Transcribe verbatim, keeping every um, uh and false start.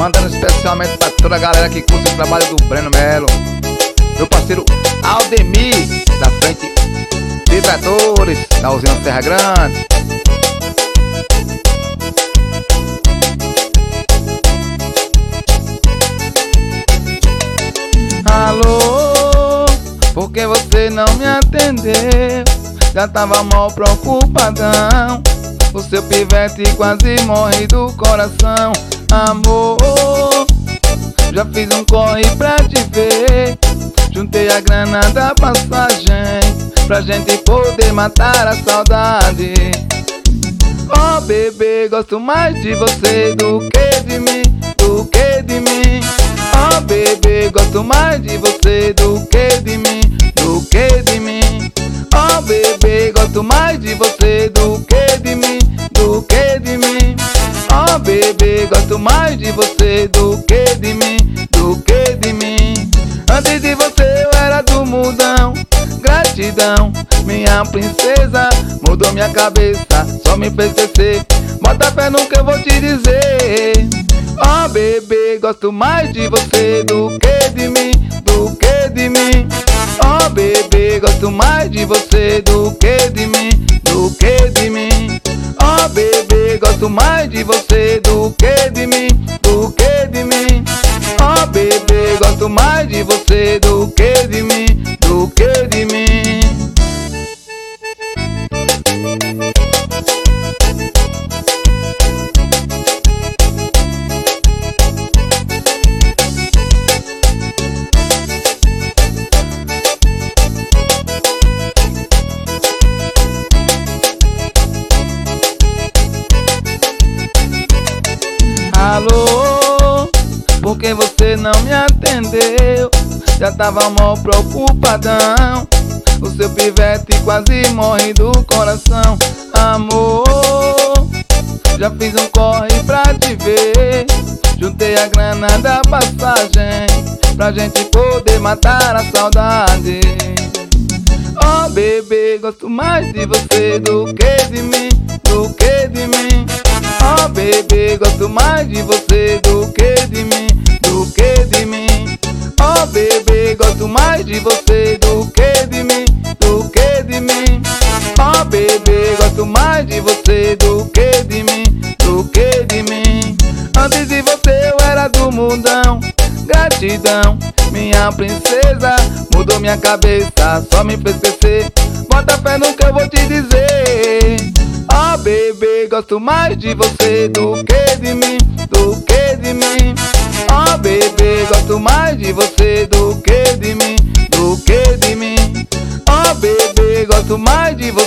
mandando especialmente pra toda a galera que curte o trabalho do Breno Melo. Meu parceiro Aldemir, da frente de tratores da usina Serra Grande. Alô, por que você não me atendeu? Já tava mal preocupadão. O seu pivete quase morre do coração. Amor, já fiz um corre pra te ver. Juntei a grana da passagem pra gente poder matar a saudade. Oh bebê, gosto mais de você do que de mim, do que de mim. Oh bebê, gosto mais de você do que de mim, do que de mim. Oh bebê, gosto mais de você do que de mim, do que de mim. Oh bebê, gosto mais de você do que de mim, do que de mim. Antes de você eu era do mundão. Gratidão, minha princesa, mudou minha cabeça, só me fez crescer. Bota fé no que eu vou te dizer. Oh bebê, gosto mais de você do que de mim, do que de mim. Oh bebê, gosto mais de você do que de mim, do que de mim. Oh bebê, gosto mais de você do que de mim, do que de mim. Oh bebê, gosto mais de você do que de mim, do que de mim. Alô, por que você não me atendeu? Já tava mal preocupadão. O seu pivete quase morre do coração. Amor, já fiz um corre pra te ver. Juntei a grana da passagem pra gente poder matar a saudade. Oh bebê, gosto mais de você do que de mim, do que de mim. Oh bebê, gosto mais de você do que de mim, do que de mim. Oh bebê, gosto mais de você do que de mim, do que de mim. Oh bebê, gosto mais de você do que de mim, do que de mim. Antes de você eu era do mundão. Gratidão, minha princesa, mudou minha cabeça, só me fez crescer. Bota fé no que eu vou te dizer. Oh bebê, gosto mais de você do que de mim, do que de mim. Oh bebê, gosto mais de você do que de mim, do que de mim. Oh bebê, gosto mais de você